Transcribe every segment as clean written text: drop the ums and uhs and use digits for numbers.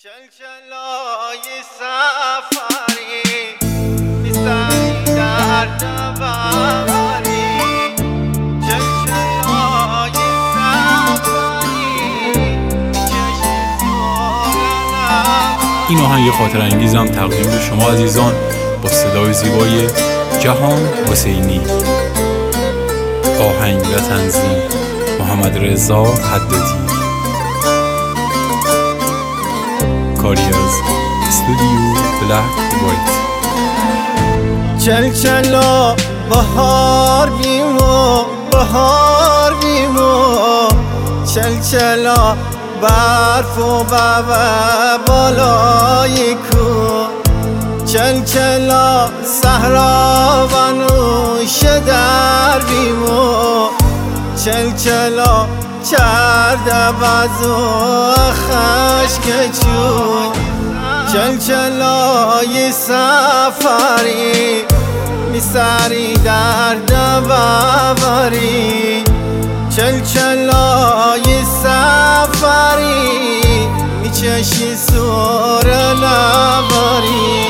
چلچلای سفری می‌سری در دبری چلچلای سفری می‌چشی سرنم. این آهنگ خاطر انگیزم تقدیم به شما عزیزان با صدای زیبای جهان حسینی. آهنگ و تنظیم محمد رضا حدادی. کاری از استودیو بلک وایت. چلچلا بهار بیمو بهار بیمو چلچلا برف و بالای کو چلچلا صحرا و نوش در بیمو چلچلا چرده بزو خشک چون چلچلای سفری می‌سری در دبری چلچلای سفری می‌چشی سر لبری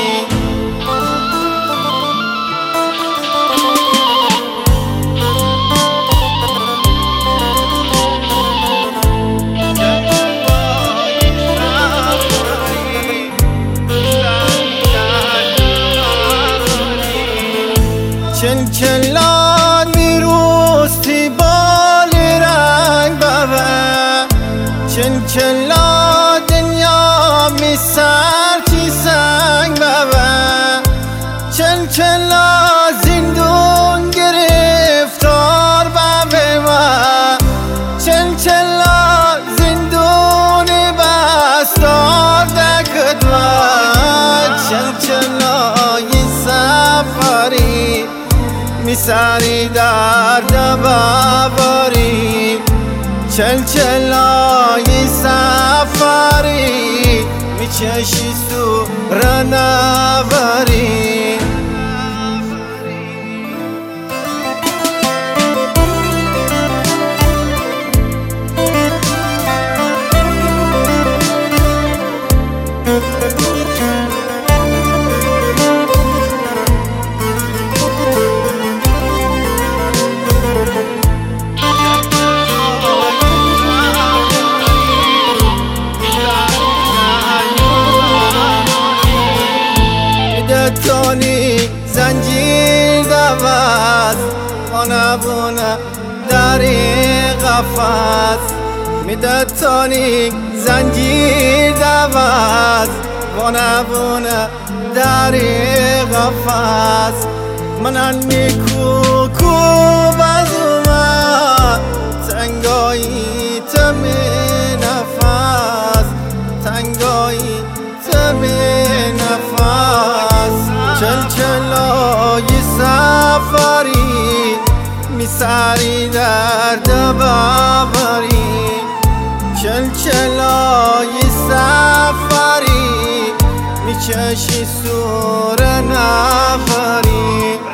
چلچلا میروستی بال رنگ بابا چلچلا دنیا میسر چی سنگ بابا چلچلا زندون گرفتار بابا چلچلا زندون بستار دکت و چلچلای سفری می‌سری در دبری چلچلای سفری می‌چشی سر نوری تونی زنجیر دوست خانبونه در قفس میده تونی زنجیر دوست خانبونه در قفس منن میکو کو بزومه تنگایی تمی نفس تنگایی تمی نفس چلچلای سفری می‌سری در دبری چلچلای سفری می‌چشی سر نفری